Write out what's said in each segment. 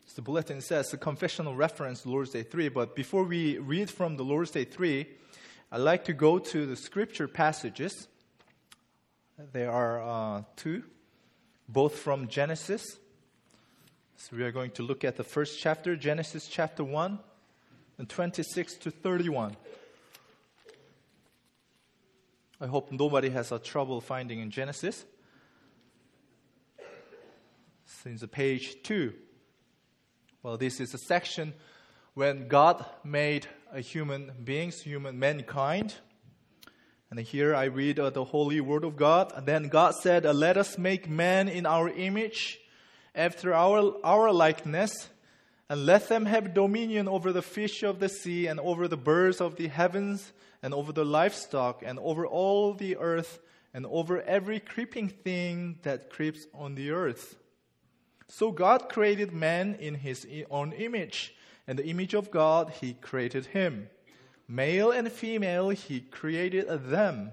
As the bulletin says, a confessional reference to Lord's Day 3. But before we read from the Lord's Day 3, I'd like to go to the scripture passages. There are two, both from Genesis. So we are going to look at the first chapter, Genesis chapter 1, and 26 to 31. I hope nobody has trouble finding in Genesis. Since page 2. Well, this is a section when God made human beings, mankind. And here I read the holy word of God. And then God said, "Let us make man in our image, after our likeness, and let them have dominion over the fish of the sea, and over the birds of the heavens, and over the livestock, and over all the earth, and over every creeping thing that creeps on the earth." So God created man in his own image. In the image of God, he created him. Male and female, he created them.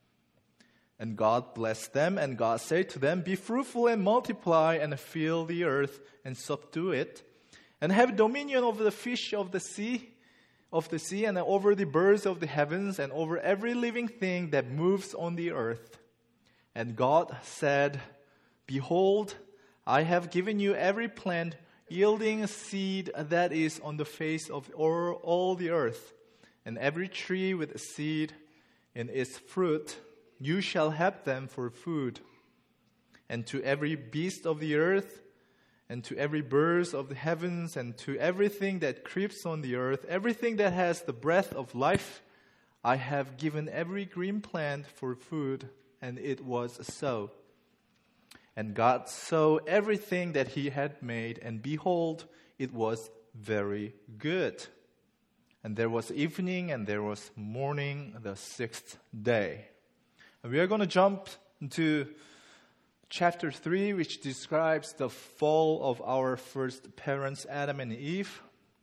And God blessed them, and God said to them, "Be fruitful and multiply, and fill the earth, and subdue it, and have dominion over the fish of the sea, and over the birds of the heavens, and over every living thing that moves on the earth." And God said, "Behold, I have given you every plant yielding a seed that is on the face of all the earth, and every tree with a seed in its fruit. You shall have them for food. And to every beast of the earth, and to every bird of the heavens, and to everything that creeps on the earth, everything that has the breath of life, I have given every green plant for food." And it was so. And God saw everything that he had made, and behold, it was very good. And there was evening, and there was morning, the sixth day. And we are going to jump into chapter 3, which describes the fall of our first parents, Adam and Eve.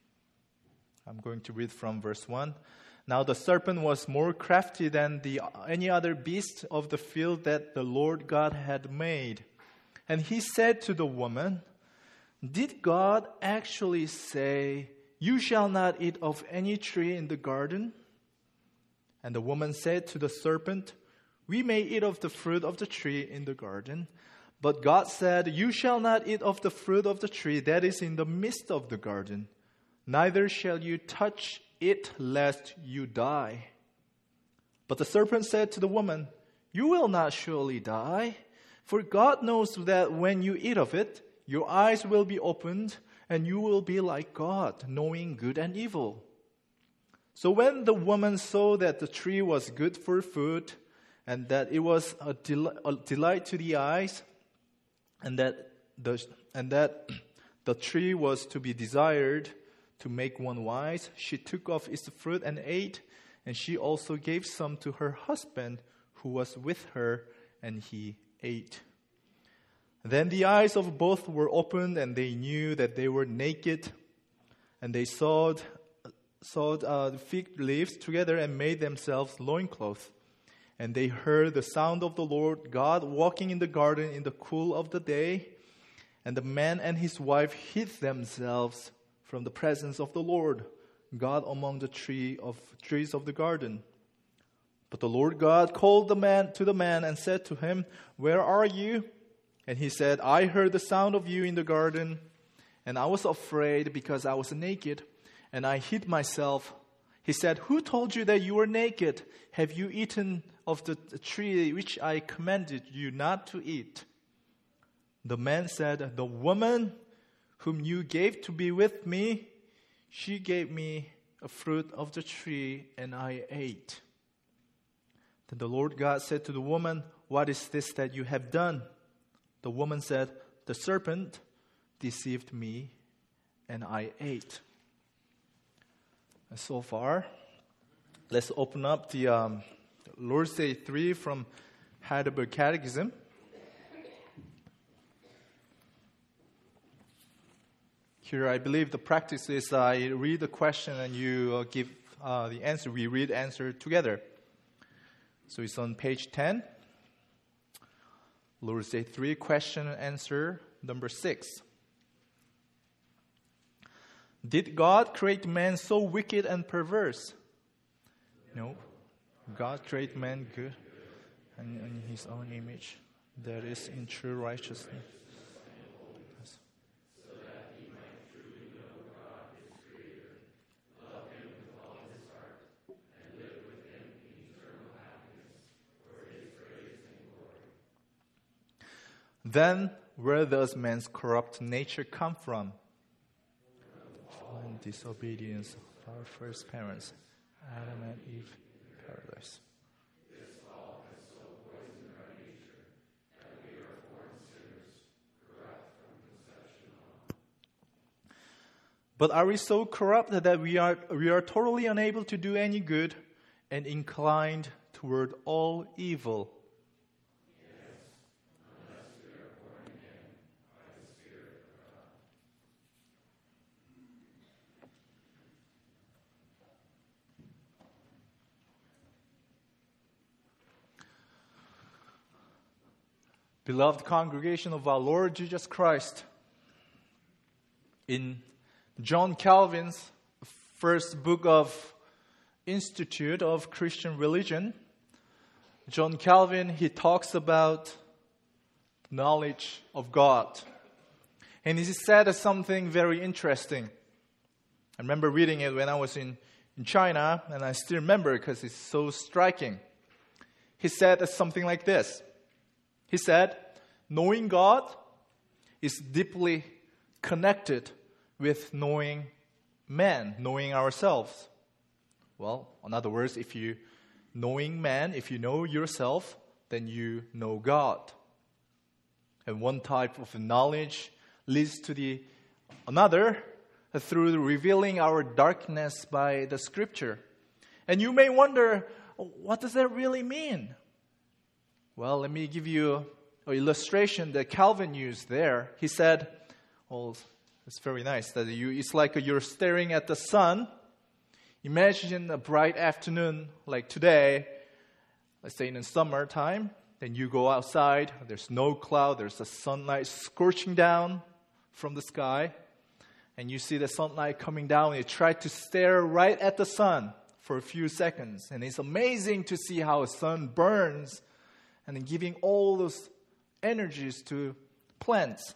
I'm going to read from verse 1. "Now the serpent was more crafty than any other beast of the field that the Lord God had made. And he said to the woman, 'Did God actually say, you shall not eat of any tree in the garden?' And the woman said to the serpent, 'We may eat of the fruit of the tree in the garden. But God said, you shall not eat of the fruit of the tree that is in the midst of the garden. Neither shall you touch it, lest you die.' But the serpent said to the woman, 'You will not surely die. For God knows that when you eat of it, your eyes will be opened, and you will be like God, knowing good and evil.' So when the woman saw that the tree was good for food, and that it was a delight to the eyes, and that the tree was to be desired to make one wise, she took of its fruit and ate, and she also gave some to her husband who was with her, and he ate. Then the eyes of both were opened, and they knew that they were naked. And they sewed fig leaves together and made themselves loincloths. And they heard the sound of the Lord God walking in the garden in the cool of the day. And the man and his wife hid themselves from the presence of the Lord God among the trees of the garden. But the Lord God called the man and said to him, 'Where are you?' And he said, 'I heard the sound of you in the garden, and I was afraid because I was naked, and I hid myself.' He said, 'Who told you that you were naked? Have you eaten of the tree which I commanded you not to eat?' The man said, 'The woman whom you gave to be with me, she gave me a fruit of the tree, and I ate.' Then the Lord God said to the woman, 'What is this that you have done?' The woman said, 'The serpent deceived me, and I ate.'" And so far, let's open up the Lord's Day 3 from Heidelberg Catechism. Here, I believe the practice is I read the question and you give the answer. We read answer together. So it's on page 10. Lord's Day 3, question and answer number 6. Did God create man so wicked and perverse? No. God created man good and in his own image. That is in true righteousness. Then, where does man's corrupt nature come from? From disobedience of our first parents, Adam and Eve, paradise. But are we so corrupt that we are totally unable to do any good and inclined toward all evil? Beloved congregation of our Lord Jesus Christ, in John Calvin's first book of Institute of Christian Religion, John Calvin, he talks about knowledge of God. And he said something very interesting. I remember reading it when I was in China, and I still remember because it's so striking. He said something like this. He said, knowing God is deeply connected with knowing man, knowing ourselves. Well, in other words, if you knowing man, if you know yourself, then you know God. And one type of knowledge leads to the another through revealing our darkness by the Scripture. And you may wonder, what does that really mean? Well, let me give you an illustration that Calvin used there. He said, well, it's very nice that it's like you're staring at the sun. Imagine a bright afternoon like today, let's say in the summertime. Then you go outside, there's no cloud, there's the sunlight scorching down from the sky. And you see the sunlight coming down, and you try to stare right at the sun for a few seconds. And it's amazing to see how the sun burns and then giving all those energies to plants.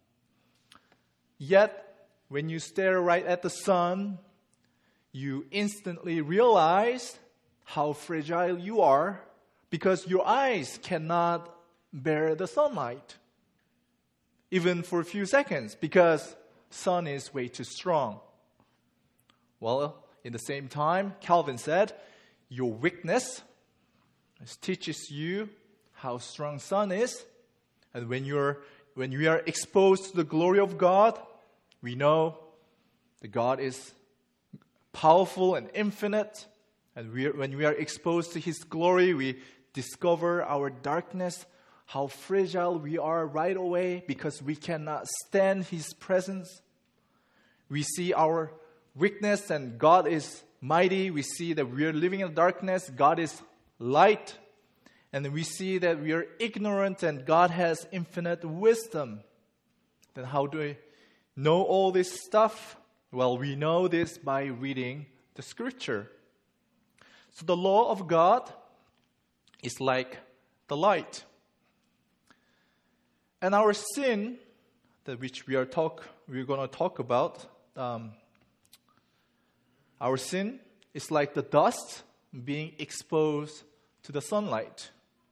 Yet, when you stare right at the sun, you instantly realize how fragile you are because your eyes cannot bear the sunlight, even for a few seconds, because sun is way too strong. Well, in the same time, Calvin said, your weakness teaches you how strong sun is. And when we are exposed to the glory of God, we know that God is powerful and infinite. And when we are exposed to His glory, we discover our darkness, how fragile we are right away because we cannot stand His presence. We see our weakness and God is mighty. We see that we are living in darkness. God is light. And we see that we are ignorant and God has infinite wisdom. Then how do we know all this stuff? Well, we know this by reading the Scripture. So the law of God is like the light. And our sin, that which we're going to talk about, our sin is like the dust being exposed to the sunlight.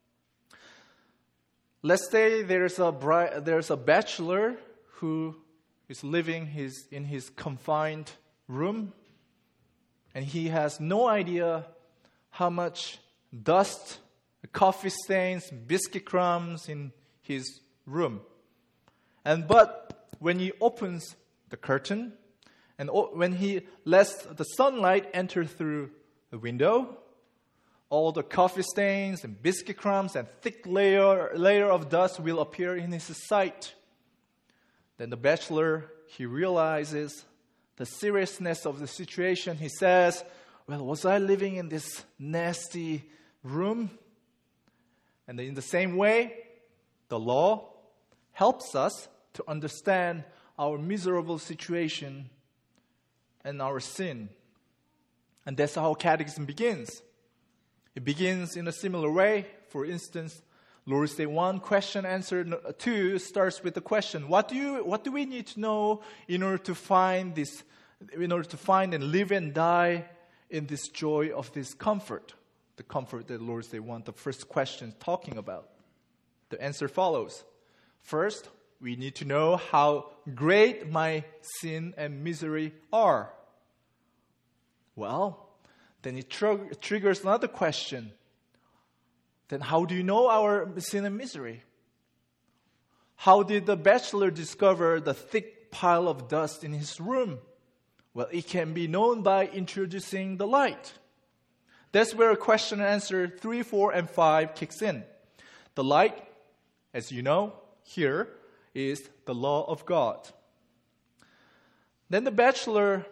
Let's say there's a bachelor who is living in his confined room, and he has no idea how much dust, coffee stains, biscuit crumbs in his room. But when he opens the curtain, and when he lets the sunlight enter through the window, all the coffee stains and biscuit crumbs and thick layer of dust will appear in his sight. Then the bachelor, he realizes the seriousness of the situation. He says, well, was I living in this nasty room? And in the same way, the law helps us to understand our miserable situation and our sin. And that's how catechism begins. It begins in a similar way. For instance, Lord's Day 1, question answer 2 starts with the question, what do we need to know in order to find and live and die in this joy of this comfort? The comfort that Lord's Day 1, the first question, is talking about. The answer follows. First, we need to know how great my sin and misery are. Well, then it triggers another question. Then how do you know our sin and misery? How did the bachelor discover the thick pile of dust in his room? Well, it can be known by introducing the light. That's where question and answer 3, 4, and 5 kicks in. The light, as you know, here is the law of God. Then the bachelor,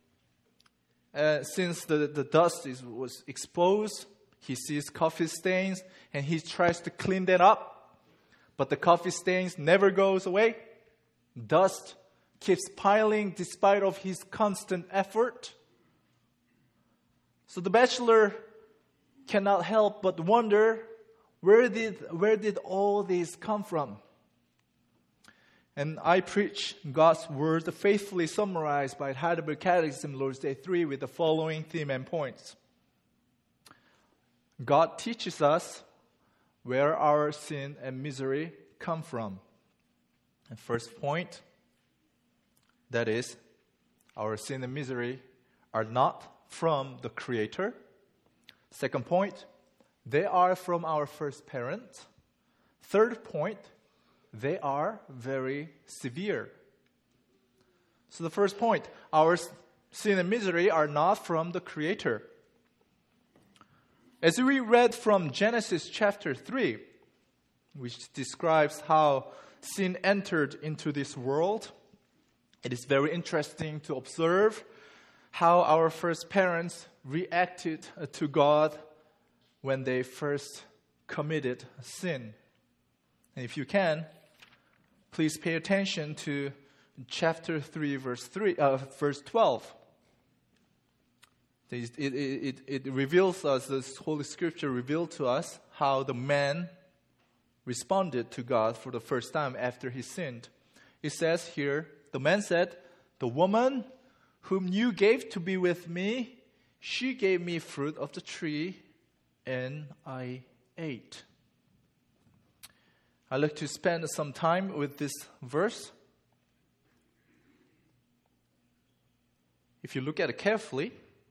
since the dust was exposed, he sees coffee stains and he tries to clean that up. But the coffee stains never goes away. Dust keeps piling despite of his constant effort. So the bachelor cannot help but wonder, where did all this come from? And I preach God's word faithfully summarized by Heidelberg Catechism, Lord's Day 3, with the following theme and points. God teaches us where our sin and misery come from. And first point, that is, our sin and misery are not from the Creator. Second point, they are from our first parent. Third point, they are very severe. So the first point, our sin and misery are not from the Creator. As we read from Genesis chapter 3, which describes how sin entered into this world, it is very interesting to observe how our first parents reacted to God when they first committed sin. And if you can, please pay attention to chapter 3, verse 12. It reveals us, this Holy Scripture revealed to us how the man responded to God for the first time after he sinned. It says here, the man said, "The woman whom you gave to be with me, she gave me fruit of the tree, and I ate." I'd like to spend some time with this verse. If you look at it carefully,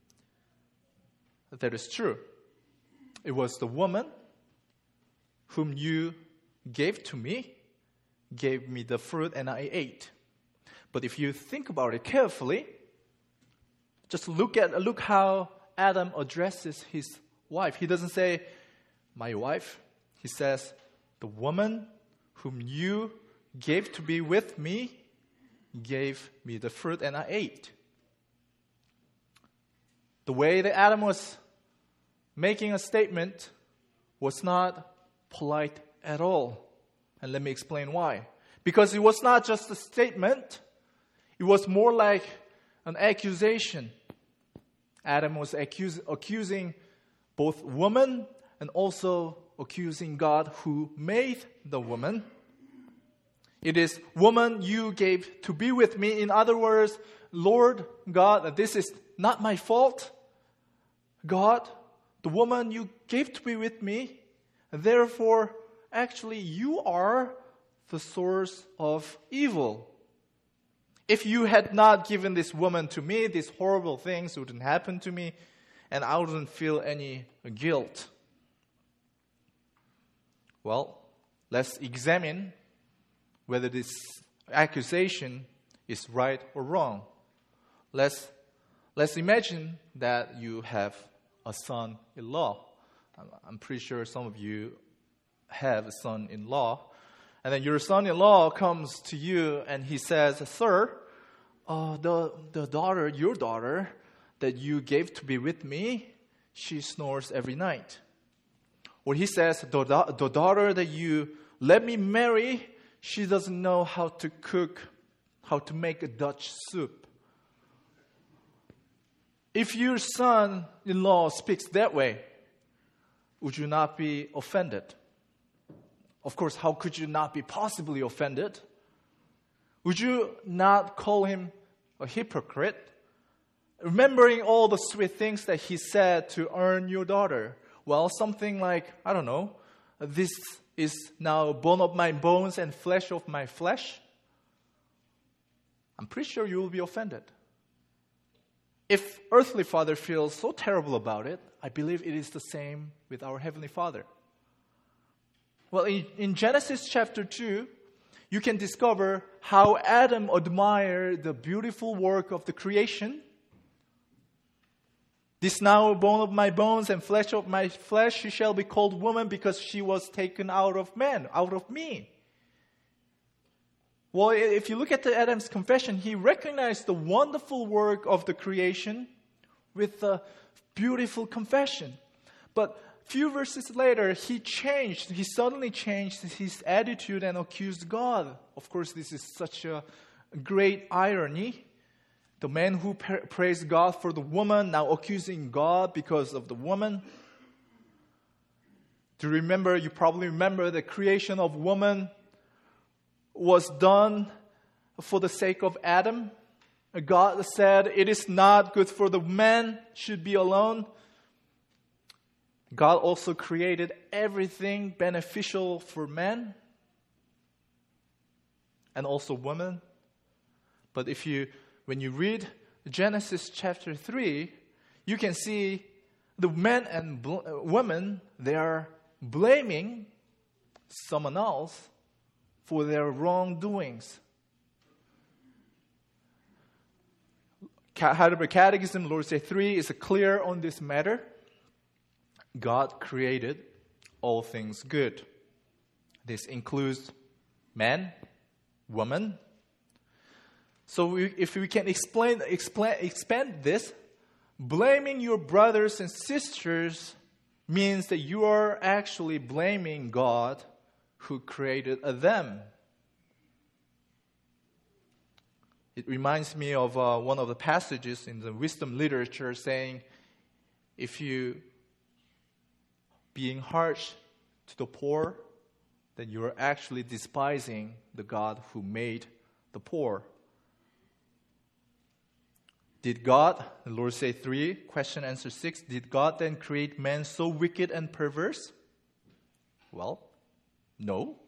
that is true. It was the woman whom you gave to me, gave me the fruit, and I ate. But if you think about it carefully, just look how Adam addresses his wife. He doesn't say, "my wife." He says, "The woman whom you gave to be with me gave me the fruit, and I ate." The way that Adam was making a statement was not polite at all. And let me explain why. Because it was not just a statement, it was more like an accusation. Adam was accusing both woman and also accusing God who made the woman. It is, "Woman, you gave to be with me." In other words, Lord God, this is not my fault. God, the woman you gave to be with me, therefore, actually, you are the source of evil. If you had not given this woman to me, these horrible things wouldn't happen to me, and I wouldn't feel any guilt. Well, let's examine whether this accusation is right or wrong. Let's imagine that you have a son-in-law. I'm pretty sure some of you have a son-in-law. And then your son-in-law comes to you and he says, "Sir, your daughter that you gave to be with me, she snores every night." Or he says, the daughter that you let me marry, she doesn't know how to cook, how to make a Dutch soup." if your son-in-law speaks that way, would you not be offended? Of course, how could you not be possibly offended? Would you not call him a hypocrite? Remembering all the sweet things that he said to earn your daughter. Well, something like, I don't know, this is now bone of my bones and flesh of my flesh. I'm pretty sure you will be offended. If earthly father feels so terrible about it, I believe it is the same with our Heavenly Father. Well, in Genesis chapter 2, you can discover how Adam admired the beautiful work of the creation. This now bone of my bones and flesh of my flesh, she shall be called woman because she was taken out of man, out of me. Well, if you look at Adam's confession, he recognized the wonderful work of the creation with a beautiful confession. But few verses later, he suddenly changed his attitude and accused God. Of course, this is such a great irony. The man who praised God for the woman now accusing God because of the woman. You probably remember the creation of woman was done for the sake of Adam. God said, it is not good for the man should be alone. God also created everything beneficial for man and also women. But when you read Genesis chapter 3, you can see the men and women, they are blaming someone else for their wrongdoings. Heidelberg Catechism, Lord's Day 3, is clear on this matter. God created all things good. This includes man, woman. So if we can expand this, blaming your brothers and sisters means that you are actually blaming God who created them. It reminds me of one of the passages in the wisdom literature saying, if you being harsh to the poor, then you are actually despising the God who made the poor. Did God, the Lord's Day 3, question answer 6, did God then create man so wicked and perverse? Well, no.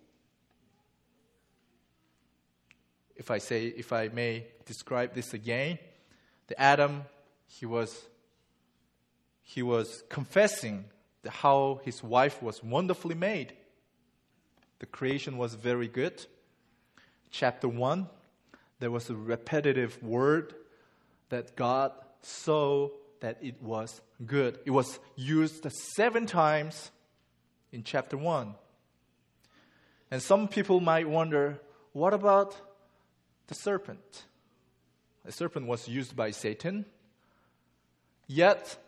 If I may describe this again, the Adam, he was confessing how his wife was wonderfully made. The creation was very good. Chapter 1, there was a repetitive word that God saw that it was good. It was used 7 times in chapter 1. And some people might wonder, what about the serpent? The serpent was used by Satan. Yet,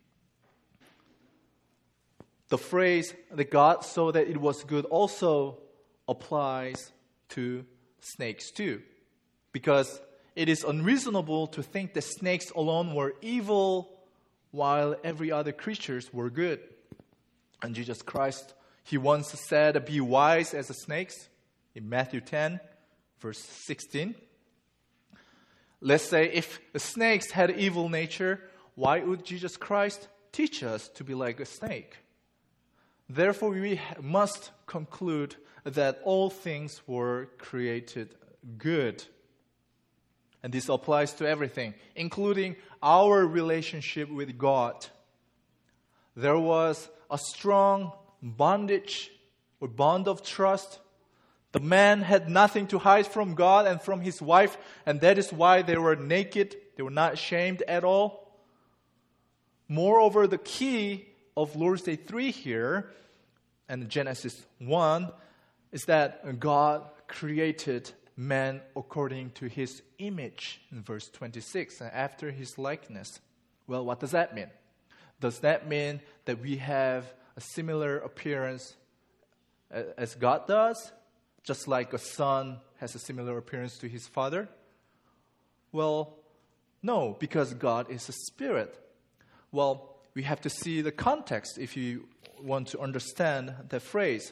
the phrase that God saw that it was good also applies to snakes too. Because it is unreasonable to think that snakes alone were evil while every other creatures were good. And Jesus Christ, he once said, be wise as the snakes in Matthew 10, verse 16. Let's say if the snakes had evil nature, why would Jesus Christ teach us to be like a snake? Therefore, we must conclude that all things were created good. And this applies to everything, including our relationship with God. There was a strong bondage or bond of trust. The man had nothing to hide from God and from his wife, and that is why they were naked. They were not ashamed at all. Moreover, the key of Lord's Day 3 here and Genesis 1 is that God created man according to his image in verse 26, and after his likeness. Well, what does that mean? Does that mean that we have a similar appearance as God does? Just like a son has a similar appearance to his father? Well, No, because God is a spirit. Well, we have to see the context if you want to understand the phrase.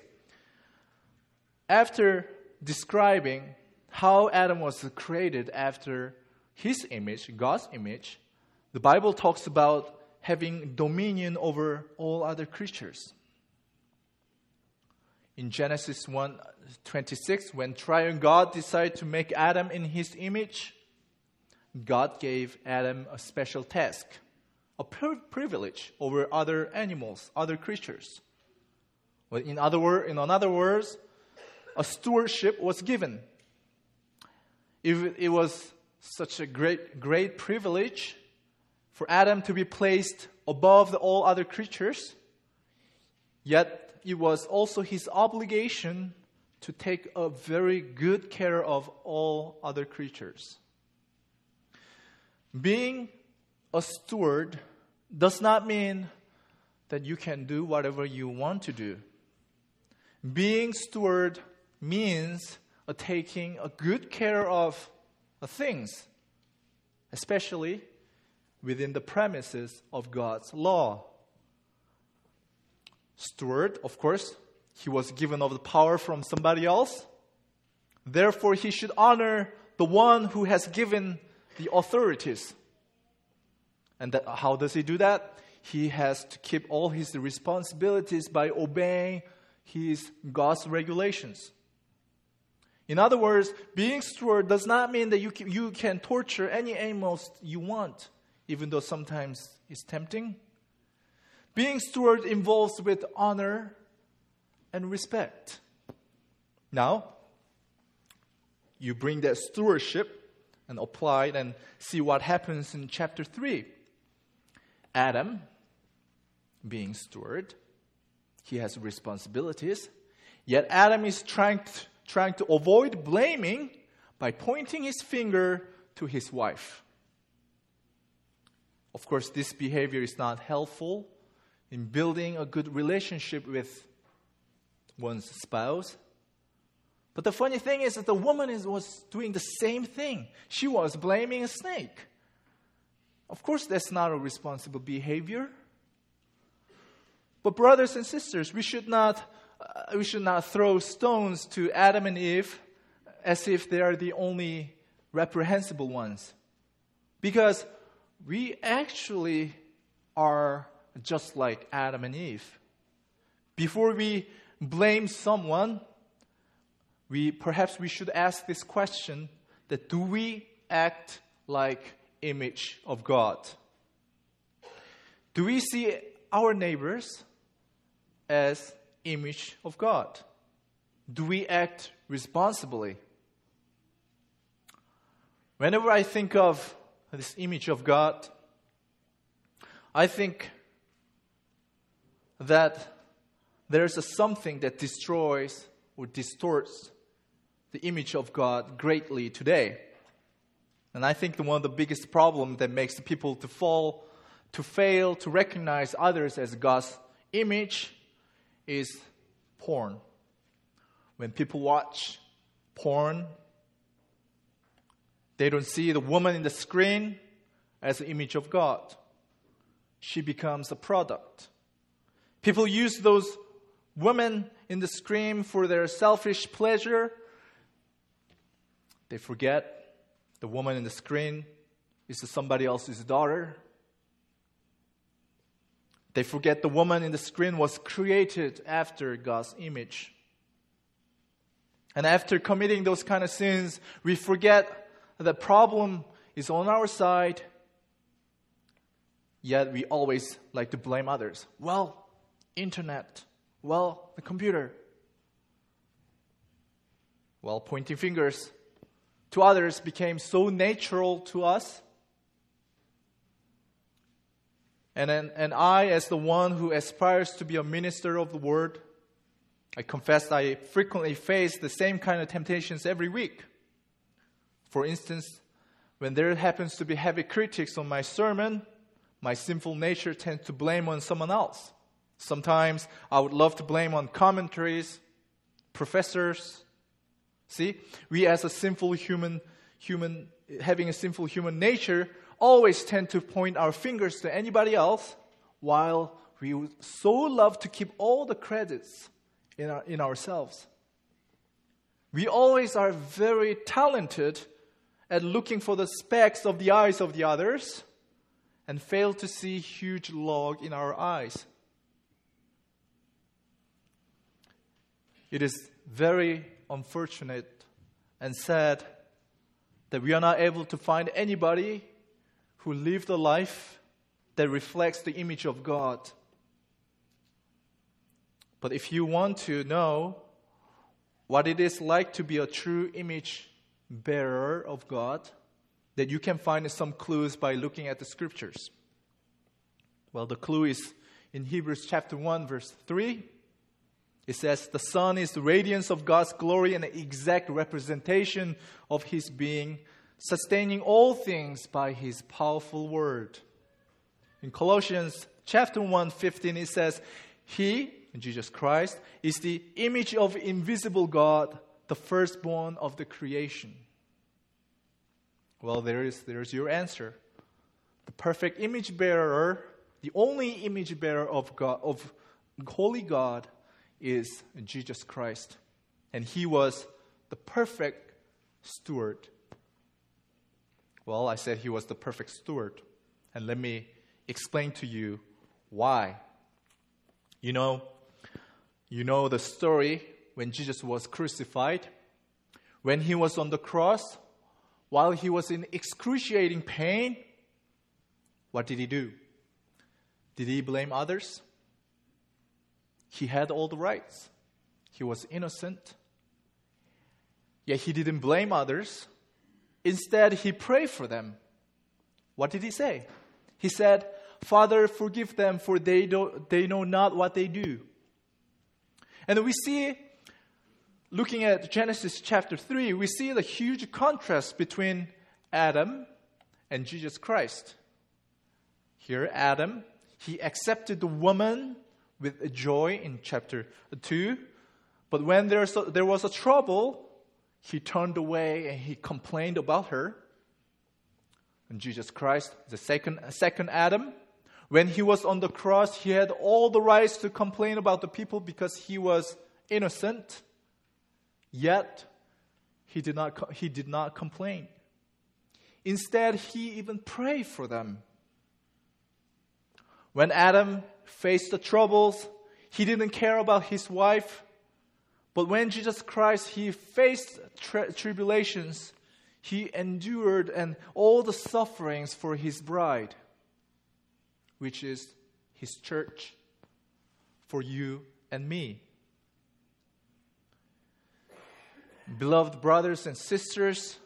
After describing how Adam was created after his image, God's image, the Bible talks about having dominion over all other creatures. In Genesis 1:26, when triune God decided to make Adam in his image, God gave Adam a special task, a privilege over other animals, other creatures. Well, in other words, a stewardship was given. It was such a great privilege for Adam to be placed above all other creatures, yet it was also his obligation to take a very good care of all other creatures. Being a steward does not mean that you can do whatever you want to do. Being steward means taking a good care of things, especially within the premises of God's law. Steward, of course, he was given of the power from somebody else. Therefore, he should honor the one who has given the authorities. And how does he do that? He has to keep all his responsibilities by obeying God's regulations. In other words, being steward does not mean that you can torture any animals you want, even though sometimes it's tempting. Being steward involves with honor and respect. Now, you bring that stewardship and apply it and see what happens in chapter 3. Adam, being steward, he has responsibilities, yet Adam is trying to avoid blaming by pointing his finger to his wife. Of course, this behavior is not helpful in building a good relationship with one's spouse. But the funny thing is that the woman was doing the same thing. She was blaming a snake. Of course, that's not a responsible behavior. But brothers and sisters, we should not throw stones to Adam and Eve as if they are the only reprehensible ones. Because we actually are just like Adam and Eve. Before we blame someone, perhaps we should ask this question, that do we act like image of God? Do we see our neighbors as image of God? Do we act responsibly? Whenever I think of this image of God, I think that there's something that destroys or distorts the image of God greatly today. And I think one of the biggest problems that makes people to fail to recognize others as God's image is porn. When people watch porn, they don't see the woman in the screen as the image of God. She becomes a product. People use those women in the screen for their selfish pleasure. They forget the woman in the screen is somebody else's daughter. They forget the woman in the screen was created after God's image. And after committing those kind of sins, we forget the problem is on our side, yet we always like to blame others. Well, internet. Well, the computer. Well, pointing fingers to others became so natural to us. And I, as the one who aspires to be a minister of the word, I confess I frequently face the same kind of temptations every week. For instance, when there happens to be heavy critics on my sermon, my sinful nature tends to blame on someone else. Sometimes I would love to blame on commentaries, professors. See, we as a sinful human, having a sinful human nature, always tend to point our fingers to anybody else, while we would so love to keep all the credits in ourselves. We always are very talented at looking for the specks of the eyes of the others and fail to see huge log in our eyes. It is very unfortunate and sad that we are not able to find anybody who lived a life that reflects the image of God. But if you want to know what it is like to be a true image bearer of God, that you can find some clues by looking at the scriptures. Well, the clue is in Hebrews chapter 1, verse 3. It says, the Son is the radiance of God's glory and the exact representation of His being, sustaining all things by His powerful word. In Colossians chapter 1:15, it says, He, Jesus Christ, is the image of invisible God, the firstborn of the creation. Well, there's your answer. The perfect image bearer, the only image bearer of God, of holy God, is Jesus Christ. And He was the perfect steward. Well, I said He was the perfect steward. And let me explain to you why. You know the story when Jesus was crucified. When He was on the cross, while He was in excruciating pain, what did He do? Did He blame others? He had all the rights. He was innocent. Yet He didn't blame others. Instead, He prayed for them. What did He say? He said, Father, forgive them, for they know not what they do. And we see, looking at Genesis chapter 3, we see the huge contrast between Adam and Jesus Christ. Here, Adam, he accepted the woman with joy in chapter 2. But when there was a trouble, he turned away and he complained about her. And Jesus Christ, the second Adam, when He was on the cross, He had all the rights to complain about the people because He was innocent. Yet, He did not complain. Instead, He even prayed for them. When Adam faced the troubles, he didn't care about his wife. But when Jesus Christ, He faced tribulations, He endured and all the sufferings for His bride, which is His church, for you and me. Beloved brothers and sisters,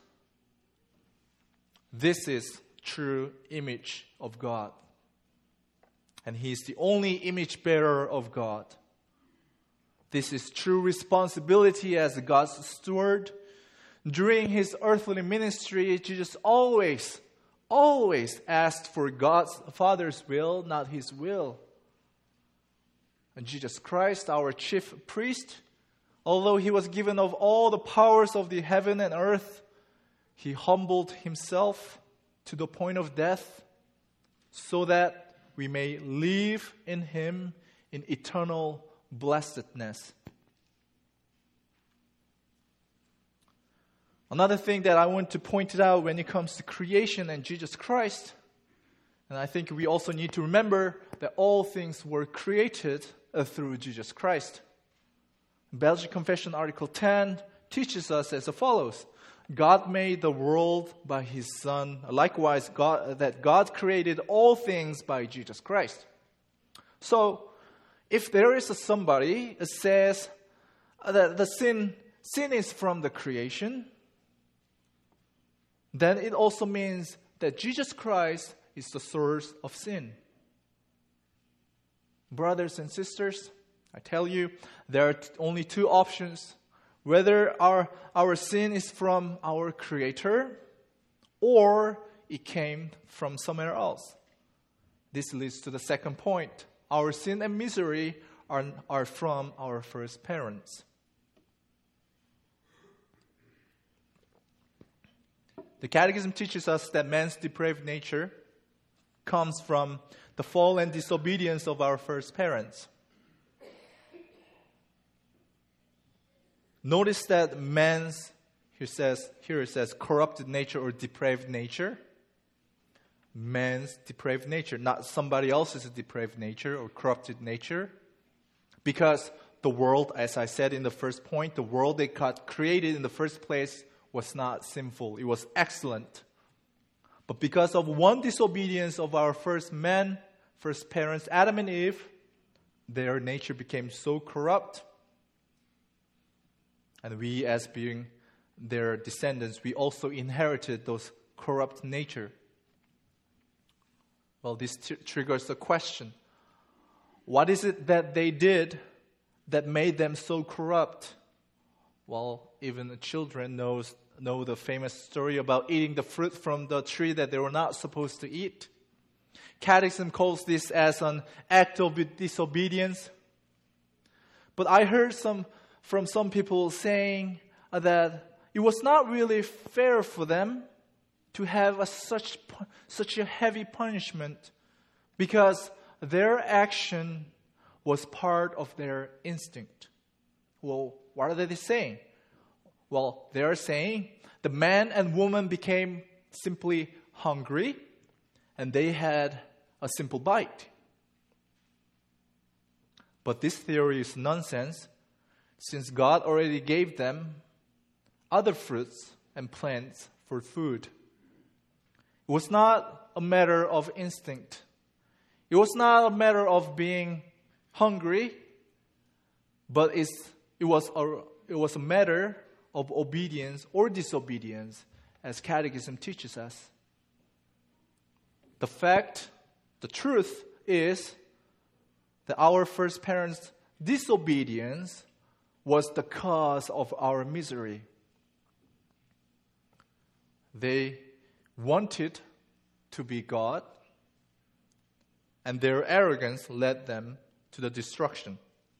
this is true image of God. And He is the only image bearer of God. This is true responsibility as God's steward. During His earthly ministry, Jesus always asked for God's Father's will, not His will. And Jesus Christ, our chief priest, although He was given of all the powers of the heaven and earth, He humbled Himself to the point of death so that we may live in Him in eternal blessedness. Another thing that I want to point out when it comes to creation and Jesus Christ, and I think we also need to remember that all things were created through Jesus Christ. Belgian Confession Article 10 teaches us as follows. God made the world by His Son. Likewise, God created all things by Jesus Christ. So, if there is somebody that says that the sin is from the creation, then it also means that Jesus Christ is the source of sin. Brothers and sisters, I tell you, there are only two options. Whether our sin is from our Creator or it came from somewhere else. This leads to the second point. Our sin and misery are from our first parents. The Catechism teaches us that man's depraved nature comes from the fall and disobedience of our first parents. Notice that man's, here it says corrupted nature or depraved nature. Man's depraved nature, not somebody else's depraved nature or corrupted nature. Because the world, as I said in the first point, the world that God created in the first place was not sinful. It was excellent. But because of one disobedience of our first parents, Adam and Eve, their nature became so corrupt. And we, as being their descendants, we also inherited those corrupt nature. Well, this triggers the question. What is it that they did that made them so corrupt? Well, even the children know the famous story about eating the fruit from the tree that they were not supposed to eat. Catechism calls this as an act of disobedience. But I heard from some people saying that it was not really fair for them to have such a heavy punishment because their action was part of their instinct. Well, what are they saying? Well, they are saying the man and woman became simply hungry and they had a simple bite. But this theory is nonsense since God already gave them other fruits and plants for food. It was not a matter of instinct. It was not a matter of being hungry, but it was a matter of obedience or disobedience, as Catechism teaches us. The truth is that our first parents' disobedience was the cause of our misery. They wanted to be God, and their arrogance led them to the destruction.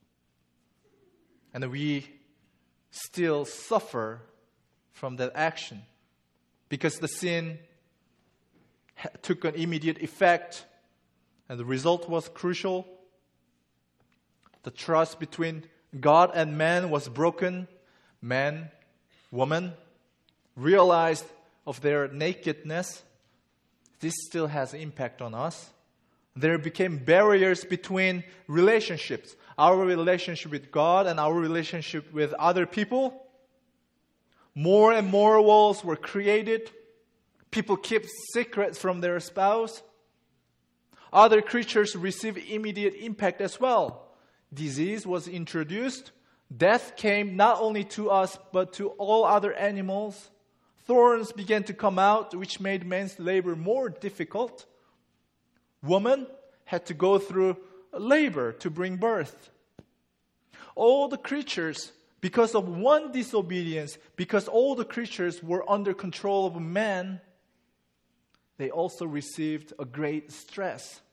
And we still suffer from that action because the sin took an immediate effect, and the result was crucial. The trust between God and man was broken. Man, woman realized of their nakedness. This still has impact on us. There became barriers between relationships. Our relationship with God and our relationship with other people. More and more walls were created. People kept secrets from their spouse. Other creatures received immediate impact as well. Disease was introduced. Death came not only to us but to all other animals. Thorns began to come out, which made man's labor more difficult. Woman had to go through labor to bring birth. All the creatures, because of one disobedience, because all the creatures were under control of man, they also received a great stress.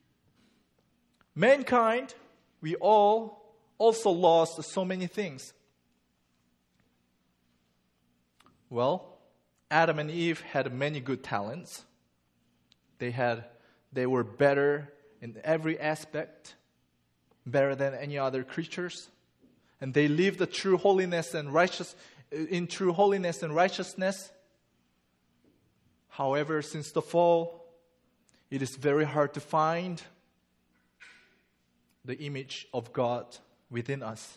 Mankind, we all also lost so many things. Well, Adam and Eve had many good talents. They were better in every aspect, better than any other creatures, and they lived in true holiness and righteousness. However, since the fall, it is very hard to find the image of God within us.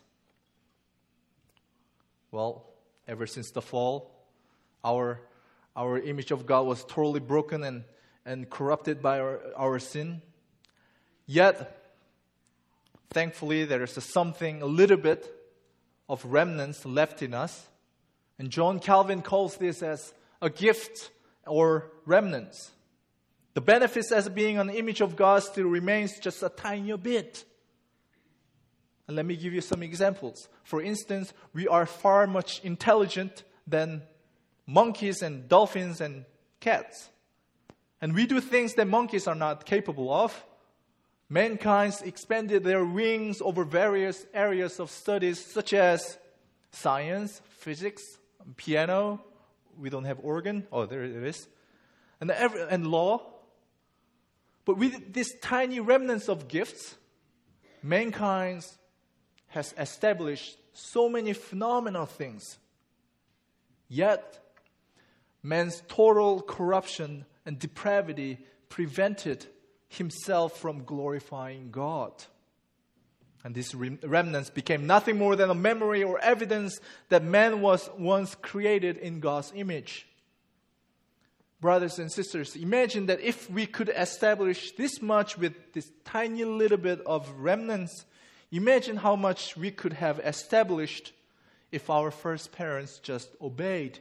Well, ever since the fall, our image of God was totally broken and corrupted by our sin. Yet, thankfully, there is something, a little bit of remnants left in us. And John Calvin calls this as a gift or remnants. The benefits as being an image of God still remains just a tiny bit. And let me give you some examples. For instance, we are far much intelligent than monkeys and dolphins and cats. And we do things that monkeys are not capable of. Mankind expanded their wings over various areas of studies such as science, physics, piano, we don't have organ. Oh, there it is. And law. But with this tiny remnants of gifts, mankind has established so many phenomenal things. Yet, man's total corruption and depravity prevented himself from glorifying God. And these remnants became nothing more than a memory or evidence that man was once created in God's image. Brothers and sisters, imagine that if we could establish this much with this tiny little bit of remnants, imagine how much we could have established if our first parents just obeyed.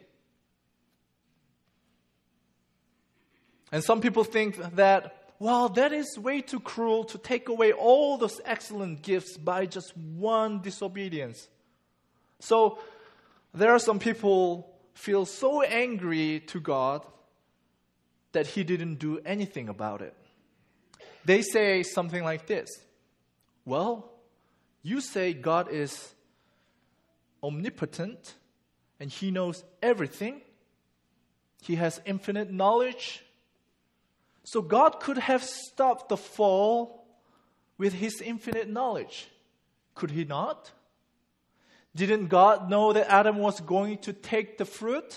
And some people think that, well, that is way too cruel to take away all those excellent gifts by just one disobedience. So there are some people feel so angry to God that He didn't do anything about it. They say something like this: well, you say God is omnipotent and He knows everything. He has infinite knowledge. So God could have stopped the fall with His infinite knowledge. Could He not? Didn't God know that Adam was going to take the fruit?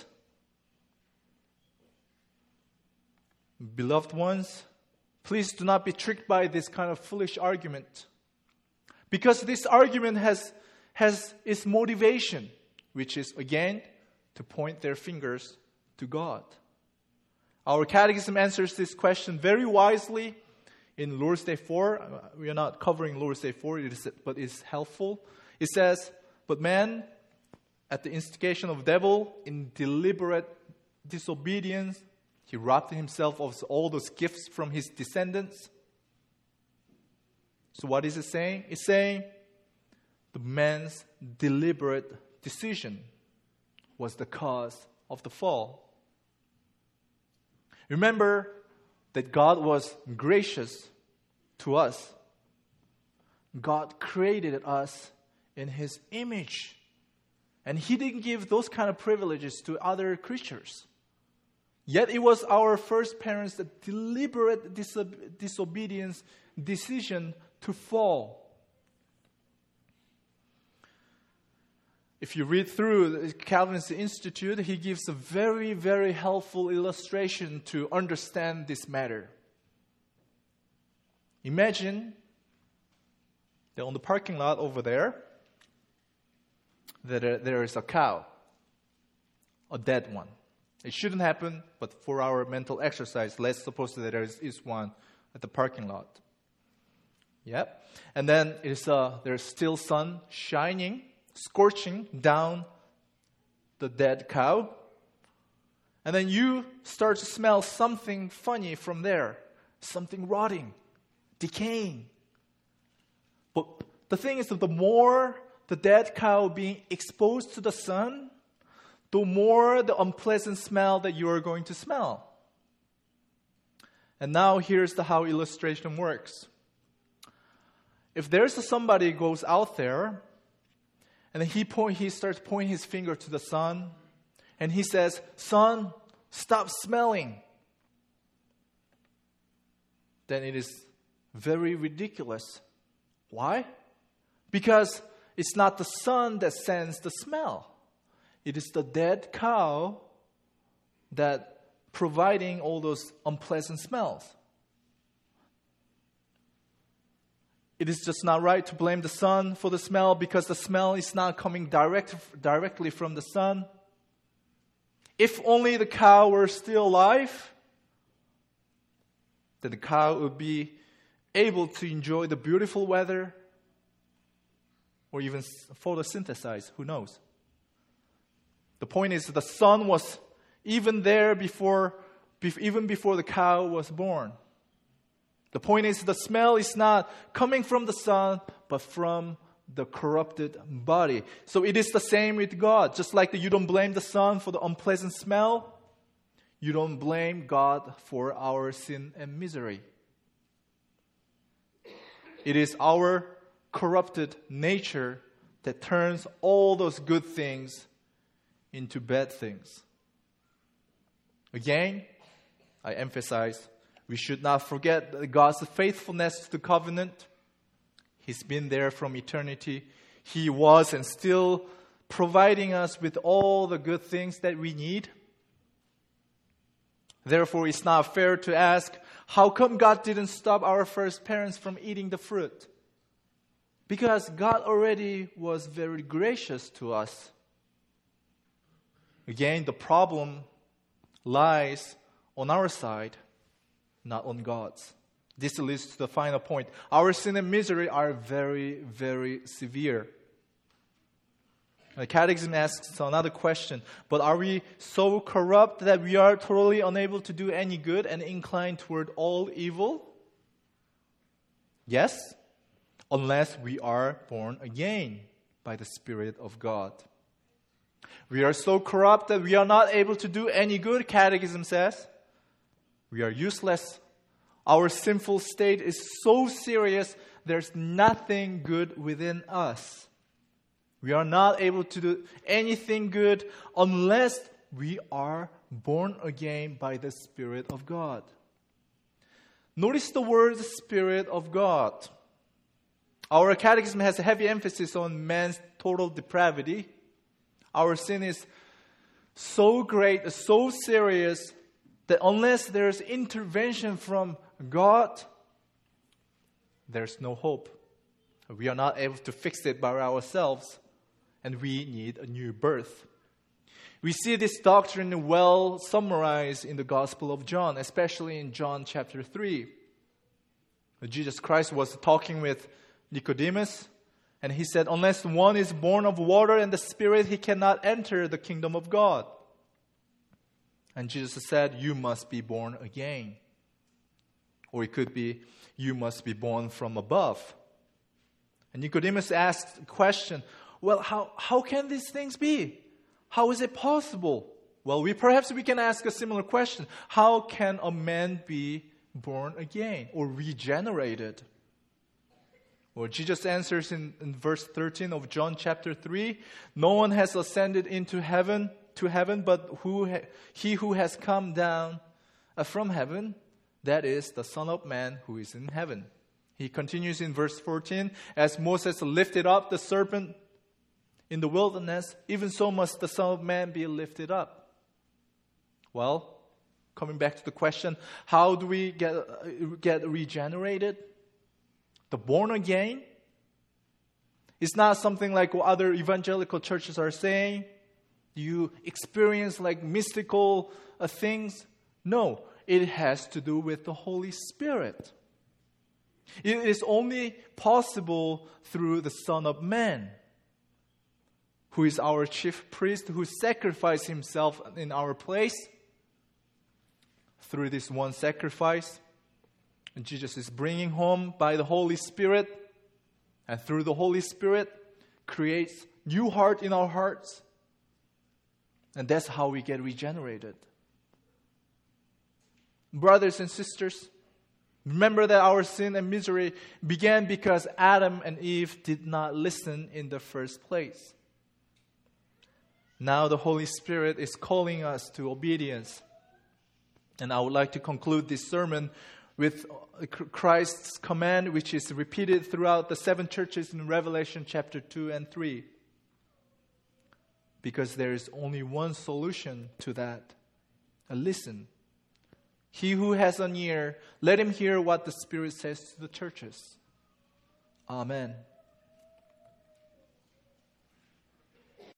Beloved ones, please do not be tricked by this kind of foolish argument. Because this argument has its motivation, which is, again, to point their fingers to God. Our catechism answers this question very wisely in Lord's Day 4. We are not covering Lord's Day 4, but it's helpful. It says, but man, at the instigation of the devil, in deliberate disobedience, he robbed himself of all those gifts from his descendants. So what is it saying? It's saying the man's deliberate decision was the cause of the fall. Remember that God was gracious to us. God created us in His image. And He didn't give those kind of privileges to other creatures. Yet it was our first parents' deliberate disobedience decision to fall. If you read through Calvinist Institute, he gives a very, very helpful illustration to understand this matter. Imagine that on the parking lot over there, there is a cow, a dead one. It shouldn't happen, but for our mental exercise, let's suppose that there is one at the parking lot. Yep. And then there's still sun shining, scorching down the dead cow. And then you start to smell something funny from there. Something rotting, decaying. But the thing is that the more the dead cow being exposed to the sun, the more the unpleasant smell that you are going to smell. And now here's how illustration works. If there's somebody who goes out there, and then he starts pointing his finger to the sun, and he says, "Sun, stop smelling." Then it is very ridiculous. Why? Because it's not the sun that sends the smell. It is the dead cow that providing all those unpleasant smells. It is just not right to blame the sun for the smell because the smell is not coming directly from the sun. If only the cow were still alive, then the cow would be able to enjoy the beautiful weather or even photosynthesize, who knows. The point is the sun was even there even before the cow was born. The point is the smell is not coming from the sun, but from the corrupted body. So it is the same with God. Just like you don't blame the sun for the unpleasant smell, you don't blame God for our sin and misery. It is our corrupted nature that turns all those good things into bad things. Again, I emphasize, we should not forget God's faithfulness to the covenant. He's been there from eternity. He was and still providing us with all the good things that we need. Therefore, it's not fair to ask, how come God didn't stop our first parents from eating the fruit? Because God already was very gracious to us. Again, the problem lies on our side, not on God's. This leads to the final point. Our sin and misery are very, very severe. The Catechism asks another question, but are we so corrupt that we are totally unable to do any good and inclined toward all evil? Yes, unless we are born again by the Spirit of God. We are so corrupt that we are not able to do any good, Catechism says. We are useless. Our sinful state is so serious, there's nothing good within us. We are not able to do anything good unless we are born again by the Spirit of God. Notice the word Spirit of God. Our Catechism has a heavy emphasis on man's total depravity. Our sin is so great, so serious, that unless there's intervention from God, there's no hope. We are not able to fix it by ourselves, and we need a new birth. We see this doctrine well summarized in the Gospel of John, especially in John chapter 3. Jesus Christ was talking with Nicodemus, and he said, unless one is born of water and the Spirit, he cannot enter the kingdom of God. And Jesus said, you must be born again. Or it could be, you must be born from above. And Nicodemus asked the question, well, how can these things be? How is it possible? Well, perhaps we can ask a similar question. How can a man be born again or regenerated? Well, Jesus answers in verse 13 of John chapter 3, no one has ascended into heaven, but he who has come down from heaven, that is the Son of Man who is in heaven. He continues in verse 14, as Moses lifted up the serpent in the wilderness, even so must the Son of Man be lifted up. Well, coming back to the question, how do we get regenerated? The born again is not something like what other evangelical churches are saying. You experience like mystical things. No, it has to do with the Holy Spirit. It is only possible through the Son of Man, who is our chief priest, who sacrificed himself in our place. Through this one sacrifice, Jesus is bringing home by the Holy Spirit, and through the Holy Spirit creates new heart in our hearts. And that's how we get regenerated. Brothers and sisters, remember that our sin and misery began because Adam and Eve did not listen in the first place. Now the Holy Spirit is calling us to obedience. And I would like to conclude this sermon with Christ's command, which is repeated throughout the 7 churches in Revelation chapter 2 and 3. Because there is only one solution to that. Listen. He who has an ear, let him hear what the Spirit says to the churches. Amen.